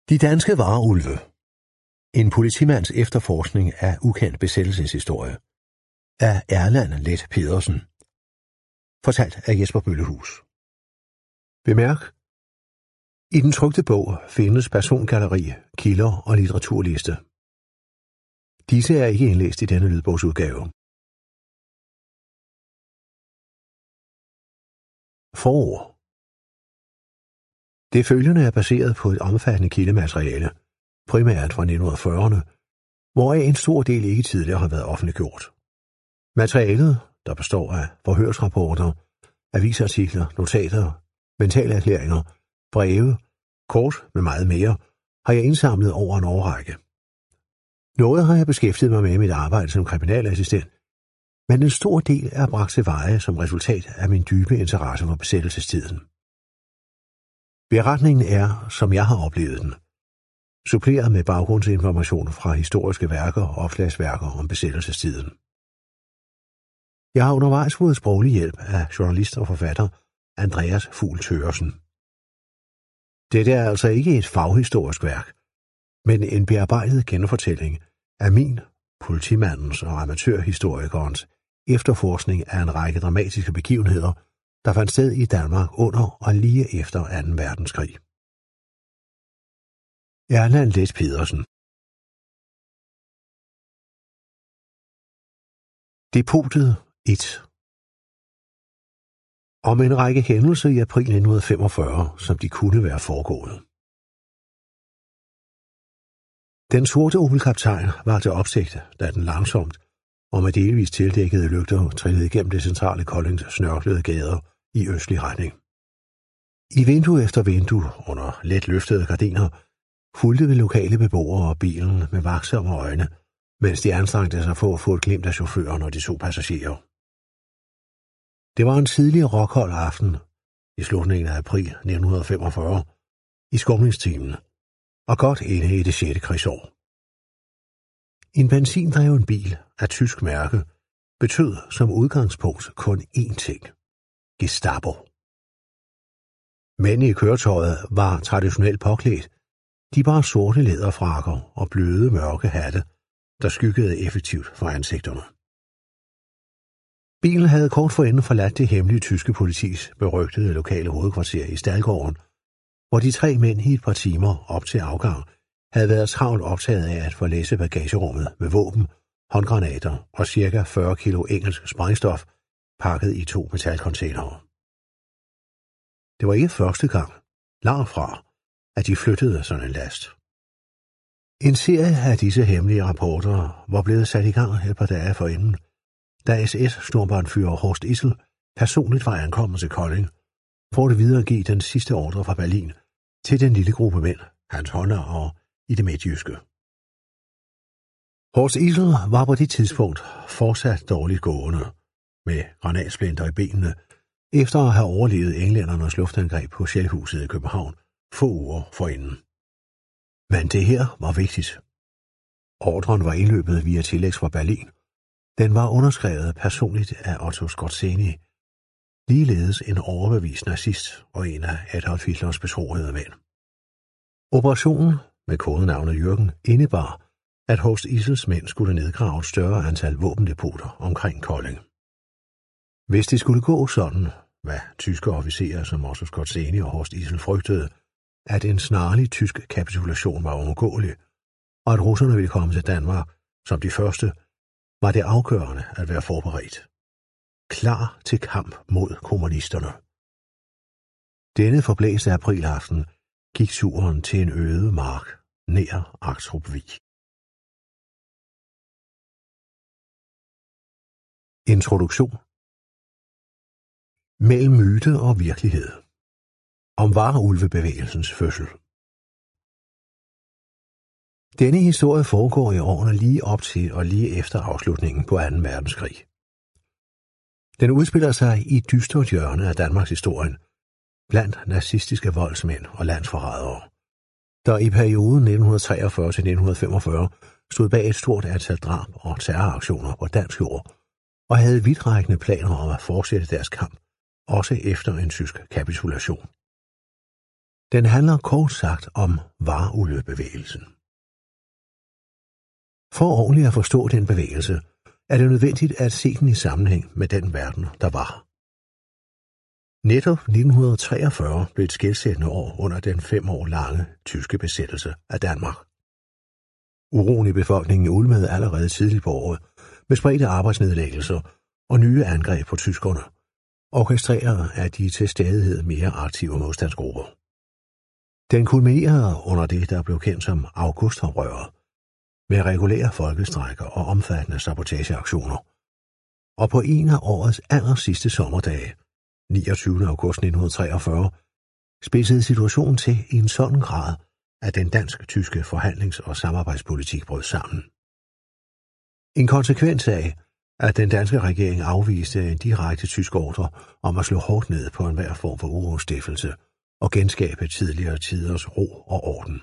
De danske varulve. En politimands efterforskning af ukendt besættelseshistorie. Af Erland Leth Pedersen. Fortalt af Jesper Bøllehus. Bemærk: i den trykte bog findes persongalleri, kilder og litteraturliste. Disse er ikke indlæst i denne lydbogsudgave. Forord. Det følgende er baseret på et omfattende kildemateriale, primært fra 1940'erne, hvoraf en stor del ikke tidligere har været offentliggjort. Materialet, der består af forhørsrapporter, avisartikler, notater, mentalerklæringer, breve, kort med meget mere, har jeg indsamlet over en årrække. Noget har jeg beskæftiget mig med i mit arbejde som kriminalassistent, men en stor del er bragt til veje som resultat af min dybe interesse for besættelsestiden. Beretningen er, som jeg har oplevet den, suppleret med baggrundsinformation fra historiske værker og opslagsværker om besættelsestiden. Jeg har undervejs fået sproglig hjælp af journalist og forfatter Andreas Fugl Thøgersen. Dette er altså ikke et faghistorisk værk, men en bearbejdet genfortælling af min, politimandens og amatørhistorikerens efterforskning af en række dramatiske begivenheder, der fandt sted i Danmark under og lige efter 2. verdenskrig. Erland Leth Pedersen. Depotet 1. Om en række hændelser i april 1945, som de kunne være foregået. Den sorte Opel-kaptajn var til opsigt, da den langsomt og med delvis tildækkede lygter trillede igennem det centrale Koldings snørklede gader i østlig retning. I vindue efter vindue, under let løftede gardiner, fulgte vi lokale beboere og bilen med vaksomme øjne, mens de anstrengte sig for at få et glimt af chaufføren og de 2 passagerer. Det var en tidlig rockhold aften i slutningen af april 1945 i skumningstimen, og godt inde i det 6. krigsår. En benzindreven bil af tysk mærke betød som udgangspunkt kun én ting: Gestapo. Mænd i køretøjet var traditionelt påklædt. De bar sorte læderfrakker og bløde mørke hatte, der skyggede effektivt for ansigterne. Bilen havde kort forinden forladt det hemmelige tyske politis berygtede lokale hovedkvarter i Staldgården, hvor de 3 mænd i et par timer op til afgang havde været travlt optaget af at forlæse bagagerummet med våben, håndgranater og ca. 40 kilo engelsk sprængstof pakket i 2 metalcontainere. Det var ikke første gang, langt fra, at de flyttede sådan en last. En serie af disse hemmelige rapporter var blevet sat i gang et par dage forinden, da SS-stormbåndfyrer Horst Issel personligt var ankommet til Kolding for at videregive den sidste ordre fra Berlin til den lille gruppe mænd, hans håndlangere i det midtjyske. Horst Issel var på det tidspunkt fortsat dårligt gående, med granatsplinter i benene, efter at have overlevet englændernes luftangreb på Shellhuset i København få uger forinden. Men det her var vigtigt. Ordren var indløbet via tillægs fra Berlin. Den var underskrevet personligt af Otto Skorzeny, ligeledes en overbevist nazist og en af Adolf Hitlers betroede mænd. Operationen, med kodenavnet Jürgen, indebar, at Horst Issels mænd skulle nedgrave et større antal våbendepoter omkring Kolding. Hvis det skulle gå sådan, hvad tyske officerer som Otto Skorzeny og Horst Issel frygtede, at en snarlig tysk kapitulation var uundgåelig, og at russerne ville komme til Danmark som de første, var det afgørende at være forberedt. Klar til kamp mod kommunisterne. Denne forblæste aprilaften gik turen til en øde mark nær Aktrup-Vig. Introduktion. Mellem myte og virkelighed. Om varulvebevægelsens fødsel. Denne historie foregår i årene lige op til og lige efter afslutningen på 2. verdenskrig. Den udspiller sig i et dystert hjørne af Danmarks historien, blandt nazistiske voldsmænd og landsforrædere, der i perioden 1943-1945 stod bag et stort antal drab og terroraktioner på dansk jord, og havde vidtrækkende planer om at fortsætte deres kamp, også efter en tysk kapitulation. Den handler kort sagt om varulvebevægelsen. For ordentligt at forstå den bevægelse, er det nødvendigt at se den i sammenhæng med den verden, der var. Netop 1943 blev et skelsættende år under den 5 år lange tyske besættelse af Danmark. Uroen i befolkningen ulmede allerede tidligt på året med spredte arbejdsnedlæggelser og nye angreb på tyskerne, orkestreret af de til stadighed mere aktive modstandsgrupper. Den kulminerede under det, der blev kendt som augustoprøret, med regulære folkestrejker og omfattende sabotageaktioner. Og på en af årets allersidste sommerdage, 29. august 1943, spidsede situationen til i en sådan grad, at den dansk-tyske forhandlings- og samarbejdspolitik brød sammen. En konsekvens af, at den danske regering afviste en direkte tysk ordre om at slå hårdt ned på enhver form for urostiftelse og genskabe tidligere tiders ro og orden.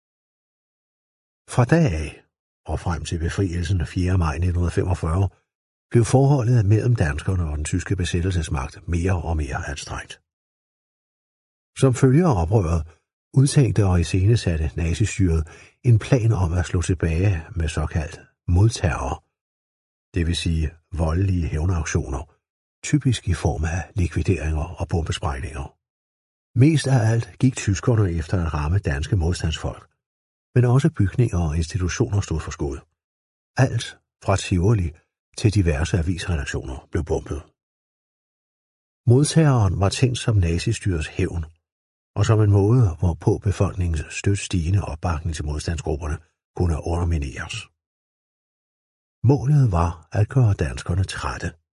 Fra dag af og frem til befrielsen 4. maj 1945 blev forholdet mellem danskerne og den tyske besættelsesmagt mere og mere anstrengt. Som følge af oprøret udtænkte og iscenesatte nazistyret en plan om at slå tilbage med såkaldt modterror, det vil sige voldelige hævnaktioner, typisk i form af likvideringer og bombesprængninger. Mest af alt gik tyskerne efter at ramme danske modstandsfolk, men også bygninger og institutioner stod for skud. Alt fra Tivoli til diverse avisredaktioner blev bombet. Modterroren var tænkt som nazistyrets hævn, og som en måde, hvorpå befolkningens støt stigende opbakning til modstandsgrupperne kunne undermineres. Målet var at gøre danskerne trætte